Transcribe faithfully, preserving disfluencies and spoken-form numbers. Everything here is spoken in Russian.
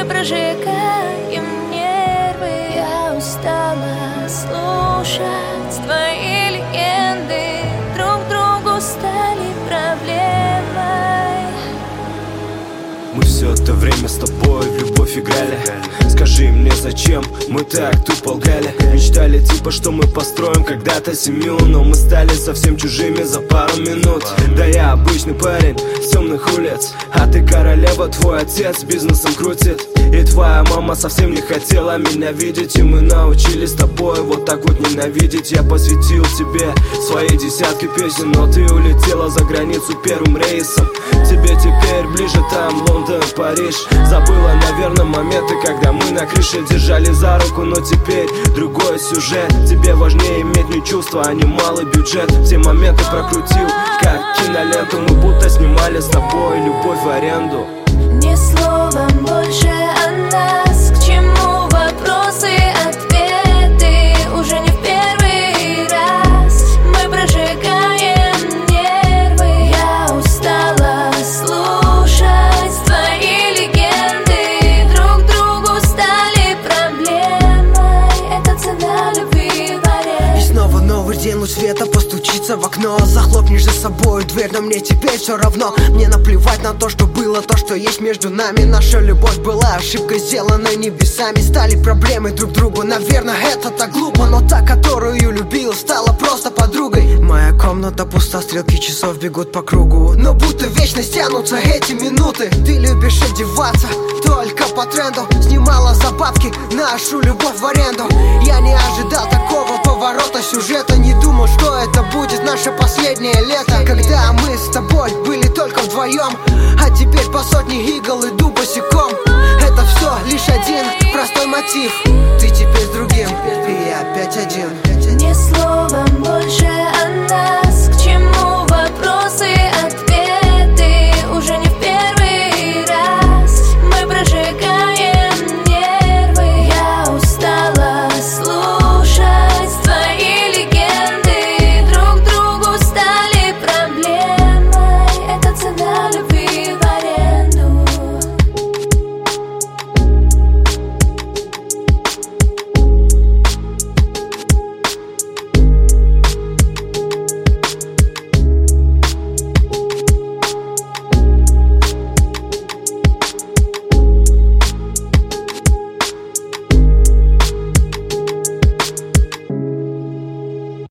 прожигаем нервы. Я устала слушать твои легенды. Друг другу стали проблемой. Мы все это время с тобой в любовь играли. Скажи мне, зачем мы так тупо лгали? Мечтали типа, что мы построим когда-то семью, но мы стали совсем чужими за пару минут. Да я обычный парень с темных улиц, а ты королева, твой отец бизнесом крутит. И твоя мама совсем не хотела меня видеть, и мы научились с тобой вот так вот ненавидеть. Я посвятил тебе свои десятки песен, но ты улетела за границу первым рейсом. Тебе теперь ближе там Лондон, Париж. Забыла, наверное, моменты, когда мы на крыше держали за руку, но теперь другой сюжет. Тебе важнее иметь не чувства, а не малый бюджет. Все моменты прокрутил, как киноленту. Мы будто снимали с тобой любовь в аренду. Ни словом больше о нас. К чему вопросы, ответы? Уже не в первый раз мы прожигаем нервы. Я устала слушать твои легенды. Друг другу стали проблемой. Это цена любви в аренду. И снова новый день, луч света постучится в окно. Захлопнешь за собой дверь, но мне теперь все равно. Мне наплевать на то, что было, то, что есть между нами. Наша любовь была ошибкой, сделанной небесами. Стали проблемой друг другу, наверное, это так глупо. Но та, которую любил, стала просто подругой. Моя комната пуста, стрелки часов бегут по кругу, но будто вечность тянутся эти минуты. Ты любишь одеваться только по тренду, снимала за бабки нашу любовь в аренду. Я не ожидал такого поворота сюжета, не думал, что это будет наше последнее лето, когда мы с тобой были только вдвоем. А теперь по сотне игл иду босиком. Это все лишь один простой мотив. Ты теперь с другим, и я опять один. Ни словом больше о нас.